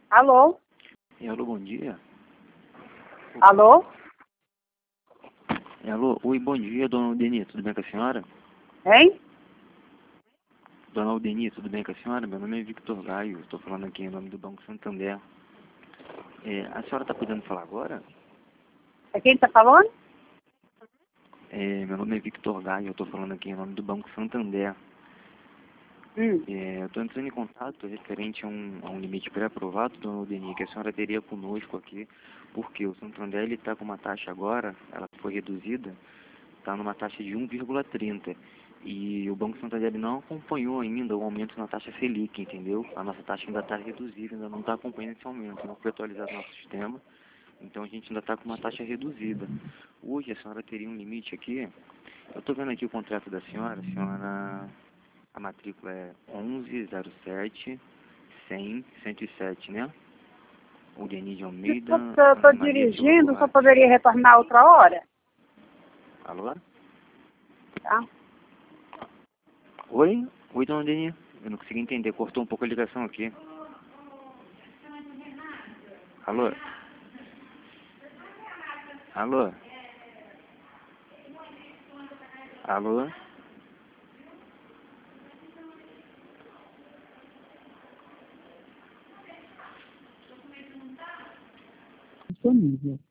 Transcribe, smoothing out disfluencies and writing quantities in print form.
Alô? Alô, bom dia. Alô? Alô, oi, bom dia, dona Aldeni, tudo bem com a senhora? Hein? Dona Aldeni, tudo bem com a senhora? Meu nome é Victor Gaio, estou falando aqui em nome do Banco Santander. A senhora está podendo falar agora? É quem tá falando? Meu nome é Victor Gaio, eu estou falando aqui em nome do Banco Santander. Eu estou entrando em contato referente a um limite pré-aprovado, dona Aldeni, que a senhora teria conosco aqui, porque o Santander está com uma taxa agora, ela foi reduzida, está numa taxa de 1,30. E o Banco Santander não acompanhou ainda o aumento na taxa Selic, entendeu? A nossa taxa ainda está reduzida, ainda não está acompanhando esse aumento, não foi atualizado nosso sistema, então a gente ainda está com uma taxa reduzida. Hoje a senhora teria um limite aqui, eu estou vendo aqui o contrato da senhora, a matrícula é 1107-100-107, né? O Denis de Almeida, Eu tô Maria Silva dirigindo, só Goulart. poderia retornar outra hora, Alô? tá? Oi? Oi, dona Denis. Eu não consegui entender, cortou um pouco a ligação aqui. Alô? Alô? Alô? Disponível.